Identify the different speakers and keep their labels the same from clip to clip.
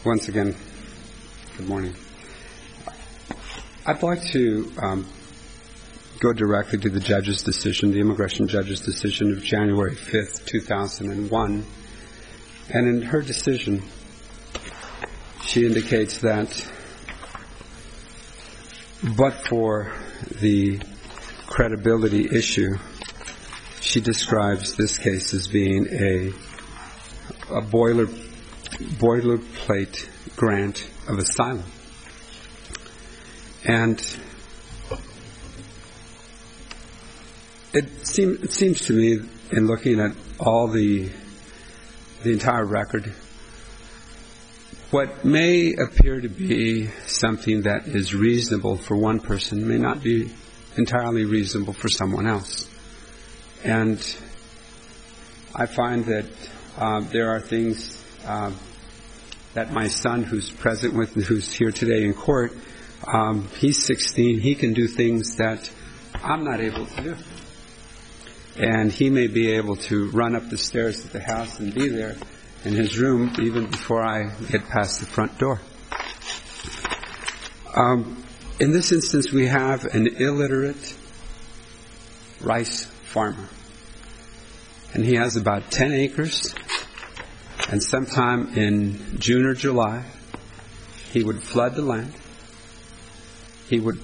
Speaker 1: Once again, good morning. I'd like to go directly to the judge's decision, the immigration judge's decision of January 5th, 2001. And in her decision, she indicates that but for the credibility issue, she describes this case as being a boilerplate grant of asylum. And it seems to me, in looking at all the entire record, what may appear to be something that is reasonable for one person may not be entirely reasonable for someone else. And I find that there are things that my son, who's present with me, who's here today in court, he's 16, he can do things that I'm not able to do. And he may be able to run up the stairs to the house and be there in his room even before I get past the front door. In this instance, we have an illiterate rice farmer. And he has about 10 acres. And sometime in June or July, he would flood the land. He would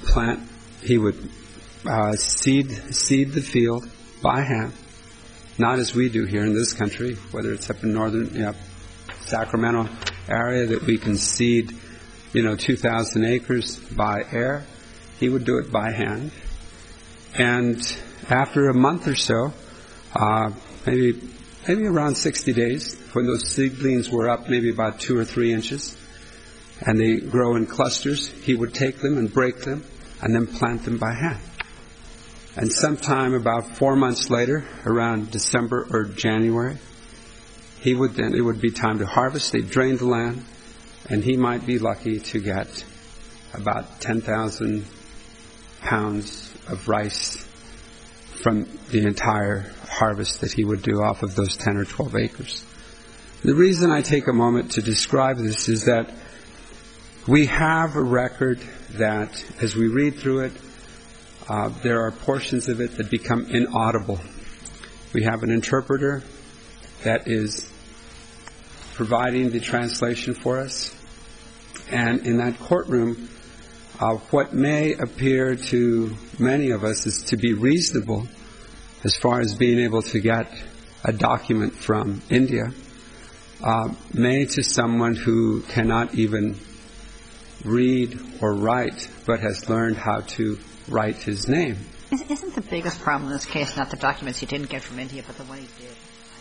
Speaker 1: seed the field by hand, not as we do here in this country, whether it's up in northern Sacramento area that we can seed 2,000 acres by air. He would do it by hand. And after a month or so, maybe around 60 days, when those seedlings were up maybe about 2 or 3 inches, and they grow in clusters, he would take them and break them and then plant them by hand. And sometime about 4 months later, around December or January, it would be time to harvest. They'd drain the land, and he might be lucky to get about 10,000 pounds of rice from the entire harvest that he would do off of those 10 or 12 acres. The reason I take a moment to describe this is that we have a record that, as we read through it, there are portions of it that become inaudible. We have an interpreter that is providing the translation for us. And in that courtroom, what may appear to many of us is to be reasonable as far as being able to get a document from India, may to someone who cannot even read or write but has learned how to write his name.
Speaker 2: Isn't the biggest problem in this case not the documents he didn't get from India, but the one he did?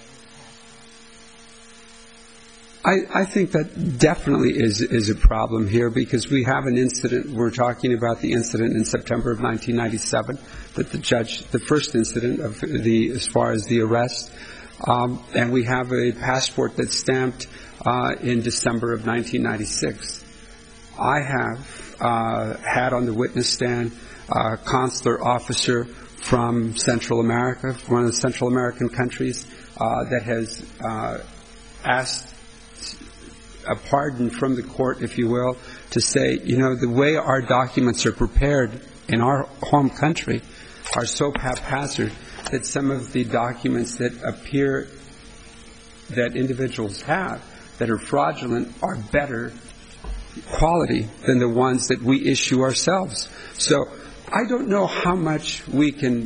Speaker 1: I think that definitely is a problem here, because we have an incident. We're talking about the incident in September of 1997, that the first incident as far as the arrest, and we have a passport that's stamped in December of 1996. I have had on the witness stand a consular officer from Central America, one of the Central American countries, that has asked a pardon from the court, if you will, to say, the way our documents are prepared in our home country are so haphazard that some of the documents that appear that individuals have that are fraudulent are better quality than the ones that we issue ourselves. So I don't know how much we can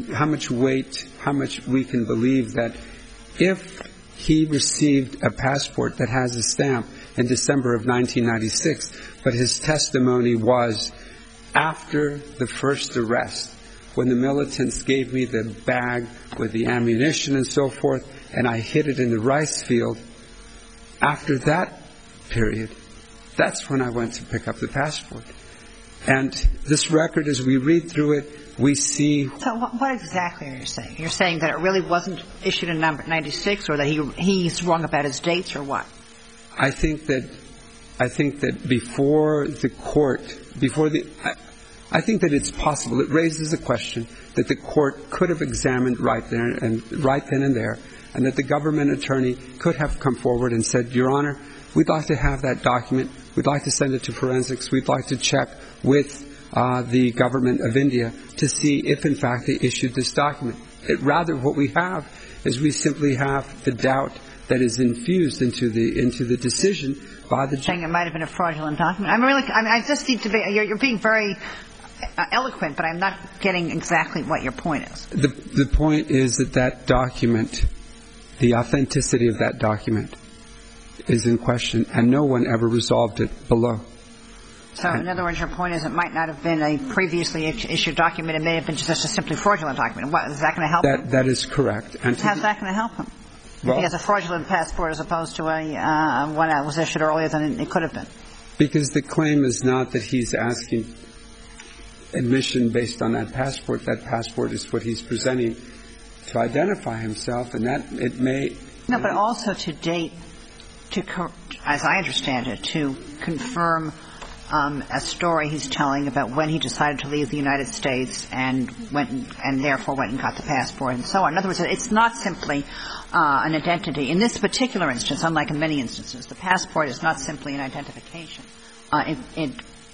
Speaker 1: believe that if he received a passport that has a stamp in December of 1996, but his testimony was after the first arrest, when the militants gave me the bag with the ammunition and so forth, and I hid it in the rice field. After that period, that's when I went to pick up the passport. And this record, as we read through it, we see...
Speaker 2: So what exactly are you saying? You're saying that it really wasn't issued in 96, or that he's wrong about his dates, or what?
Speaker 1: I think that before the court, I think that it's possible. It raises a question that the court could have examined right then and there, and that the government attorney could have come forward and said, Your Honor, we'd like to have that document. We'd like to send it to forensics. We'd like to check with the government of India to see if, in fact, they issued this document. Rather, what we have is we simply have the doubt that is infused into the decision by the judge.
Speaker 2: Saying it might have been a fraudulent document. I just need to be. You're being very eloquent, but I'm not getting exactly what your point is.
Speaker 1: The point is that document, the authenticity of that document, is in question, and no one ever resolved it below.
Speaker 2: So, in other words, your point is it might not have been a previously issued document. It may have been just a simply fraudulent document. Is that going to help him?
Speaker 1: That is correct. And
Speaker 2: how's that going to help him?
Speaker 1: Well,
Speaker 2: if he has a fraudulent passport as opposed to one that was issued earlier than it could have been.
Speaker 1: Because the claim is not that he's asking admission based on that passport. That passport is what he's presenting to identify himself, and that it may...
Speaker 2: No, but also to date, as I understand it, to confirm a story he's telling about when he decided to leave the United States and therefore went and got the passport and so on. In other words, it's not simply an identity. In this particular instance, unlike in many instances, the passport is not simply an identification. It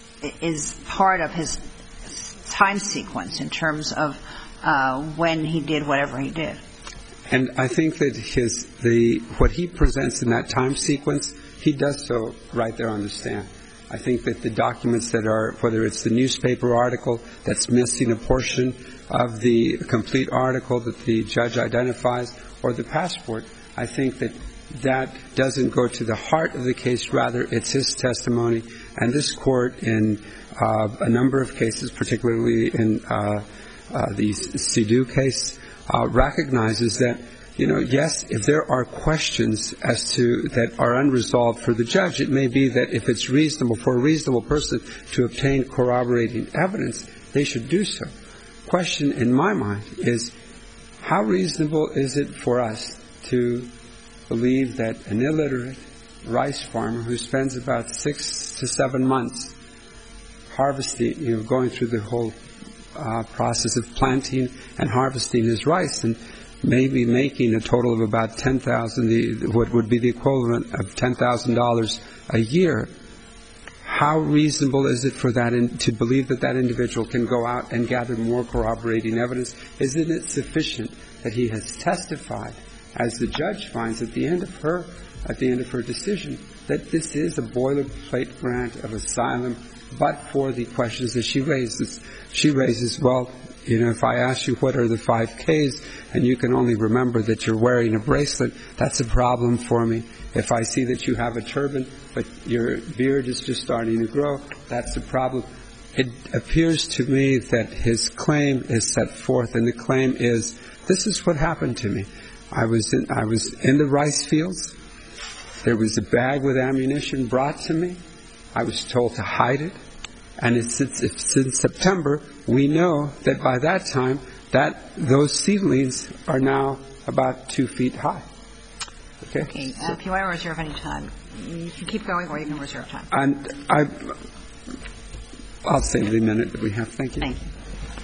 Speaker 2: is part of his time sequence in terms of when he did whatever he did.
Speaker 1: And I think that what he presents in that time sequence, he does so right there on the stand. I think that the documents that are, whether it's the newspaper article that's missing a portion of the complete article that the judge identifies, or the passport, I think that doesn't go to the heart of the case. Rather, it's his testimony. And this court, in a number of cases, particularly in the Sidhu case, recognizes that, yes, if there are questions that are unresolved for the judge, it may be that if it's reasonable for a reasonable person to obtain corroborating evidence, they should do so. Question in my mind is, how reasonable is it for us to believe that an illiterate rice farmer who spends about 6 to 7 months harvesting, going through the whole process of planting and harvesting his rice, and maybe making a total of about $10,000, what would be the equivalent of $10,000 a year, how reasonable is it for that to believe that individual can go out and gather more corroborating evidence? Isn't it sufficient that he has testified, as the judge finds at the end of her decision, that this is a boilerplate grant of asylum, but for the questions that she raises? She raises, well, if I ask you what are the 5 Ks and you can only remember that you're wearing a bracelet, that's a problem for me. If I see that you have a turban but your beard is just starting to grow, that's a problem. It appears to me that his claim is set forth, and the claim is, this is what happened to me. I was in the rice fields. There was a bag with ammunition brought to me. I was told to hide it. And it's in September. We know that by that time, those seedlings are now about 2 feet high. Okay.
Speaker 2: If you want to reserve any time, you can keep going, or you can reserve time.
Speaker 1: And I'll save the minute that we have. Thank you.
Speaker 2: Thank you.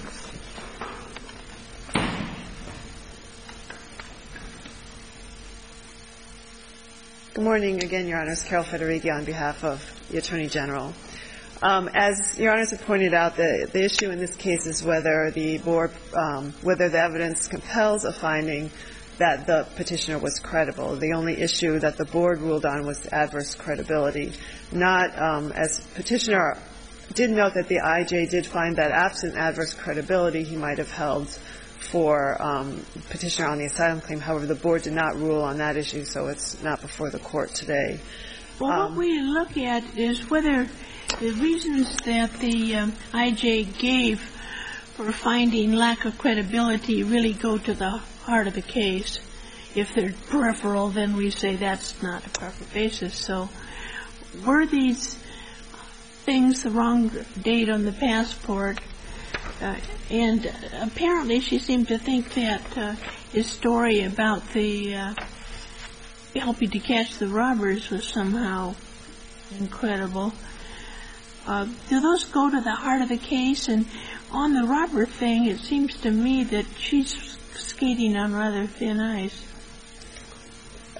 Speaker 3: Good morning again, Your Honors. Carol Federighi on behalf of the Attorney General. As Your Honors have pointed out, the issue in this case is whether the board, whether the evidence compels a finding that the petitioner was credible. The only issue that the board ruled on was adverse credibility. Not, as petitioner did note that the IJ did find that absent adverse credibility, he might have held for petitioner on the asylum claim. However, the board did not rule on that issue, so it's not before the court today.
Speaker 4: Well, what we look at is whether the reasons that the IJ gave for finding lack of credibility really go to the heart of the case. If they're peripheral, then we say that's not a proper basis. So were these things the wrong date on the passport? And apparently she seemed to think that his story about the helping to catch the robbers was somehow incredible. Do those go to the heart of the case? And on the robber thing, it seems to me that she's skating on rather thin ice.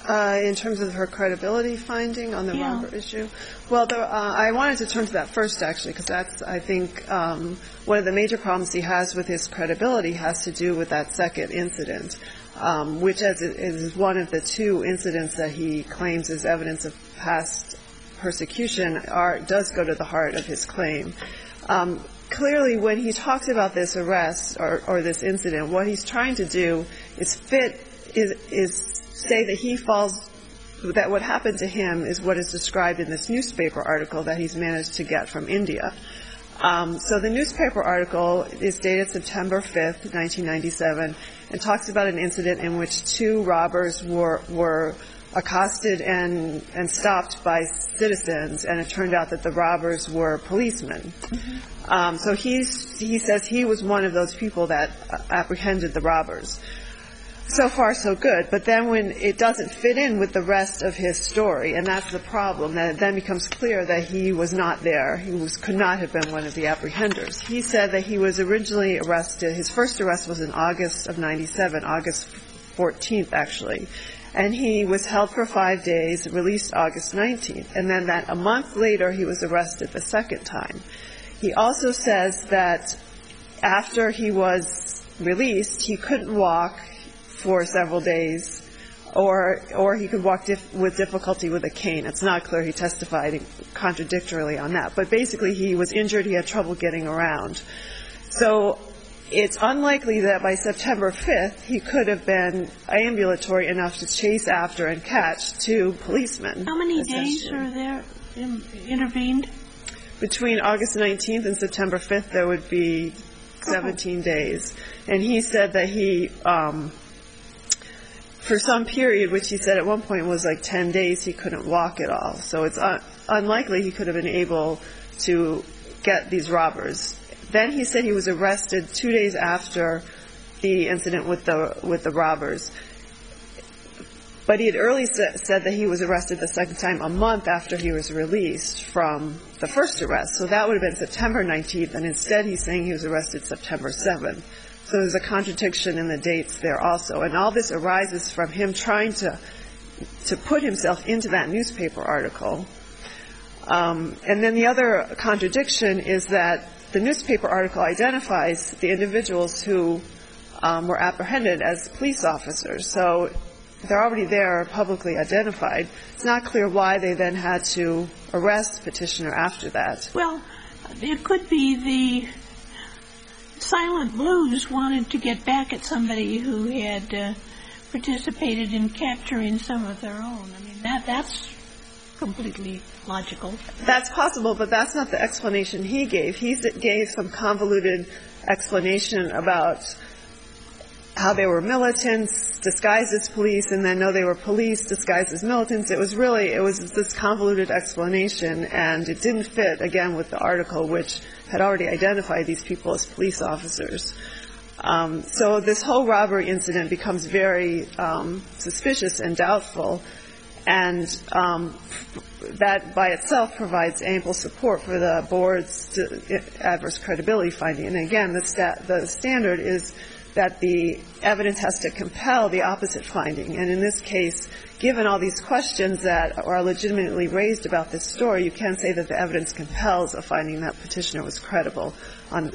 Speaker 3: In terms of her credibility finding on the robber issue? Well, I wanted to turn to that first, actually, because that's, I think, one of the major problems he has with his credibility has to do with that second incident, which is one of the two incidents that he claims is evidence of past persecution, does go to the heart of his claim. Clearly, when he talks about this arrest or this incident, what he's trying to do is say that he falls, that what happened to him is what is described in this newspaper article that he's managed to get from India. So the newspaper article is dated September 5th, 1997, and talks about an incident in which two robbers were accosted and stopped by citizens, and it turned out that the robbers were policemen. So he says he was one of those people that apprehended the robbers. So far, so good. But then when it doesn't fit in with the rest of his story, and that's the problem, that it then becomes clear that he was not there. He could not have been one of the apprehenders. He said that he was originally arrested. His first arrest was in August of 97, August 14th, actually. And he was held for 5 days, released August 19th. And then a month later, he was arrested the second time. He also says that after he was released, he couldn't walk for several days, or he could walk with difficulty with a cane. It's not clear. He testified contradictorily on that. But basically, he was injured. He had trouble getting around. So it's unlikely that by September 5th, he could have been ambulatory enough to chase after and catch two policemen.
Speaker 4: How many days are there intervened?
Speaker 3: Between August 19th and September 5th, there would be 17 days. And he said that he, for some period, which he said at one point was like 10 days, he couldn't walk at all. So it's unlikely he could have been able to get these robbers. Then he said he was arrested 2 days after the incident with the robbers. But he had earlier said that he was arrested the second time a month after he was released from the first arrest. So that would have been September 19th, and instead he's saying he was arrested September 7th. So there's a contradiction in the dates there also. And all this arises from him trying to put himself into that newspaper article. And then the other contradiction is that the newspaper article identifies the individuals who were apprehended as police officers. So they're already there, publicly identified. It's not clear why they then had to arrest Petitioner after that.
Speaker 4: Well, it could be the Silent Blues wanted to get back at somebody who had participated in capturing some of their own. I mean, that's completely logical.
Speaker 3: That's possible, but that's not the explanation he gave. He gave some convoluted explanation about how they were militants disguised as police, and then no, they were police disguised as militants. It was this convoluted explanation, and it didn't fit, again, with the article, which had already identified these people as police officers. So this whole robbery incident becomes very suspicious and doubtful, and that by itself provides ample support for the board's adverse credibility finding. And again, the standard is that the evidence has to compel the opposite finding. And in this case, given all these questions that are legitimately raised about this story, you can say that the evidence compels a finding that Petitioner was credible on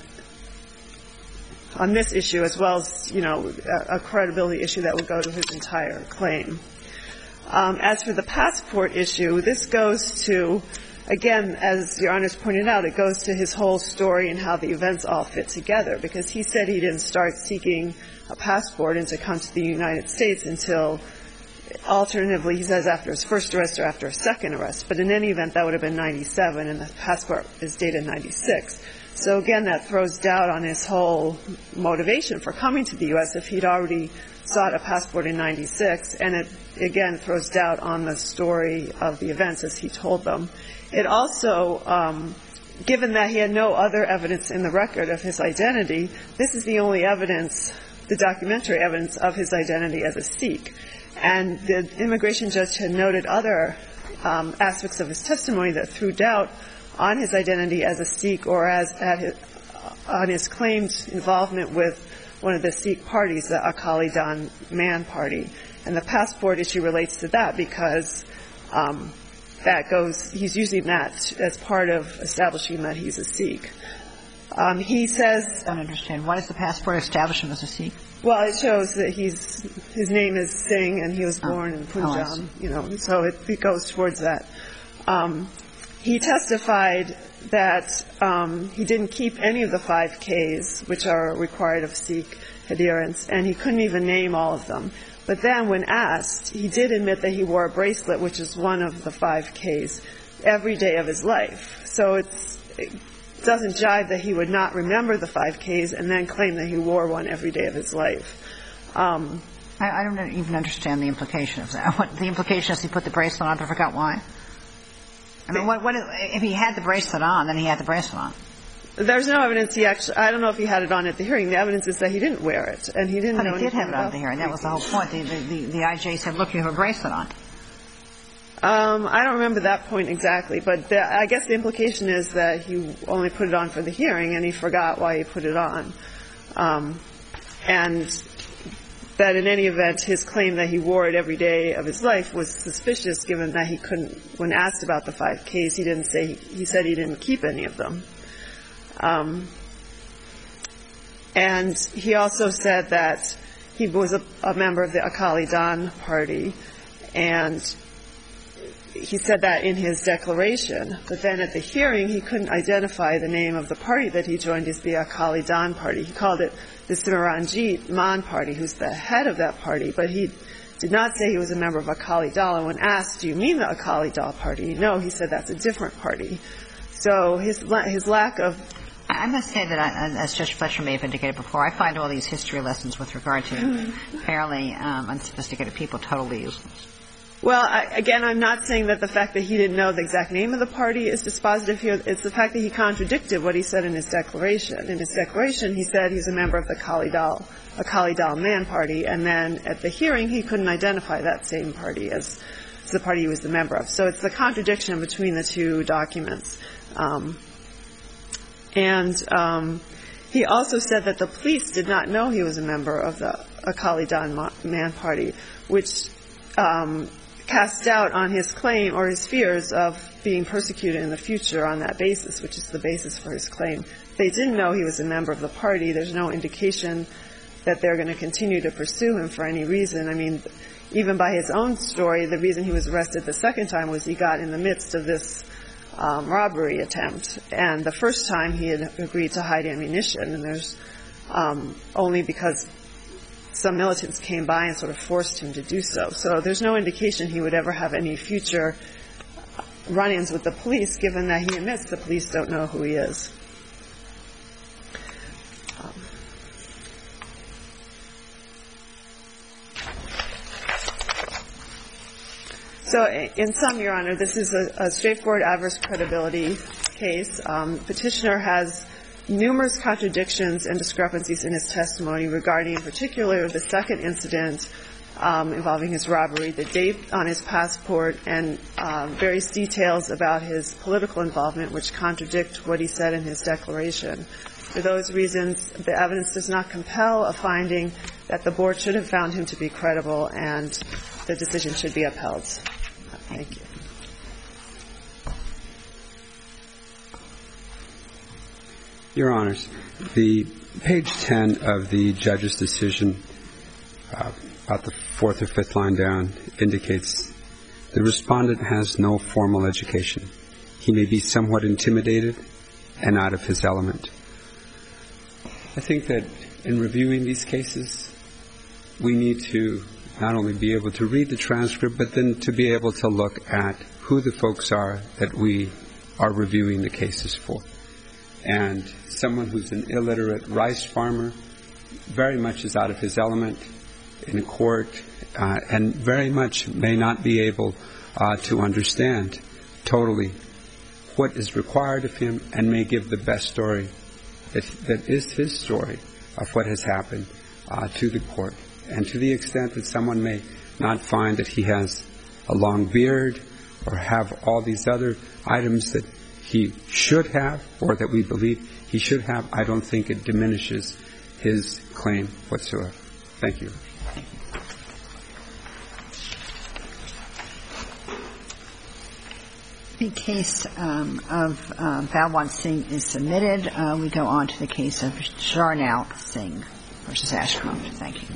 Speaker 3: this issue, as well as, a credibility issue that would go to his entire claim. As for the passport issue, this goes to, again, as Your Honor's pointed out, it goes to his whole story and how the events all fit together, because he said he didn't start seeking a passport and to come to the United States until, alternatively, he says after his first arrest or after a second arrest. But in any event, that would have been 97, and the passport is dated 96. So again, that throws doubt on his whole motivation for coming to the U.S. if he'd already sought a passport in 96, and it, again, throws doubt on the story of the events as he told them. It also, given that he had no other evidence in the record of his identity, this is the only evidence, the documentary evidence of his identity as a Sikh. And the immigration judge had noted other aspects of his testimony that threw doubt on his identity as a Sikh or on his claimed involvement with one of the Sikh parties, the Akali Dal Man party. And the passport issue relates to that because he's using that as part of establishing that he's a Sikh. He says...
Speaker 2: I don't understand. Why does the passport establish him as a Sikh?
Speaker 3: Well, it shows that his name is Singh and he was born in Punjab, so it goes towards that. He testified that he didn't keep any of the 5 Ks, which are required of Sikh adherents, and he couldn't even name all of them. But then when asked, he did admit that he wore a bracelet, which is one of the 5 Ks, every day of his life. So it doesn't jive that he would not remember the 5 Ks and then claim that he wore one every day of his life.
Speaker 2: I don't even understand the implication of that. The implication is he put the bracelet on, but forgot why? I mean, if he had the bracelet on, then he had the bracelet on.
Speaker 3: There's no evidence I don't know if he had it on at the hearing. The evidence is that he didn't wear it, and he didn't know anything about it.
Speaker 2: But he did have it on at the hearing. That was the whole point. The IJ said, look, you have a bracelet on.
Speaker 3: I don't remember that point exactly, but I guess the implication is that he only put it on for the hearing, and he forgot why he put it on. And that in any event, his claim that he wore it every day of his life was suspicious, given that he couldn't, when asked about the 5 Ks, he said he didn't keep any of them. And he also said that he was a member of the Akali Dal party, and he said that in his declaration. But then at the hearing, he couldn't identify the name of the party that he joined as the Akali Dal party. He called it the Simranjit Man party, who's the head of that party, but he did not say he was a member of Akali Dal. And when asked, do you mean the Akali Dal party? No, he said that's a different party. So his lack of...
Speaker 2: I must say that, as Judge Fletcher may have indicated before, I find all these history lessons with regard to fairly unsophisticated people totally useless.
Speaker 3: Well, again, I'm not saying that the fact that he didn't know the exact name of the party is dispositive here. It's the fact that he contradicted what he said in his declaration. In his declaration, he said he's a member of the Akali Dal Man party, and then at the hearing, he couldn't identify that same party as the party he was a member of. So it's the contradiction between the two documents. And he also said that the police did not know he was a member of the Akali Dal Man party, which cast doubt on his claim or his fears of being persecuted in the future on that basis, which is the basis for his claim. They didn't know he was a member of the party. There's no indication that they're going to continue to pursue him for any reason. I mean, even by his own story, the reason he was arrested the second time was he got in the midst of this robbery attempt. And the first time he had agreed to hide ammunition, and there's only because some militants came by and sort of forced him to do so. So there's no indication he would ever have any future run-ins with the police, given that he admits the police don't know who he is. So in sum, Your Honor, this is a straightforward adverse credibility case. Petitioner has numerous contradictions and discrepancies in his testimony regarding in particular the second incident involving his robbery, the date on his passport, and various details about his political involvement which contradict what he said in his declaration. For those reasons, the evidence does not compel a finding that the board should have found him to be credible, and the decision should be upheld. Thank you.
Speaker 1: Your Honors, the page 10 of the judge's decision, about the fourth or fifth line down, indicates the respondent has no formal education. He may be somewhat intimidated and out of his element. I think that in reviewing these cases, we need to not only be able to read the transcript, but then to be able to look at who the folks are that we are reviewing the cases for. And someone who's an illiterate rice farmer very much is out of his element in a court, and very much may not be able to understand totally what is required of him, and may give the best story that is his story of what has happened to the court. And to the extent that someone may not find that he has a long beard or have all these other items that he should have, or that we believe he should have, I don't think it diminishes his claim whatsoever. Thank you.
Speaker 2: The case of Balwant Singh is submitted. We go on to the case of Jarnail Singh versus Ashcroft. Thank you.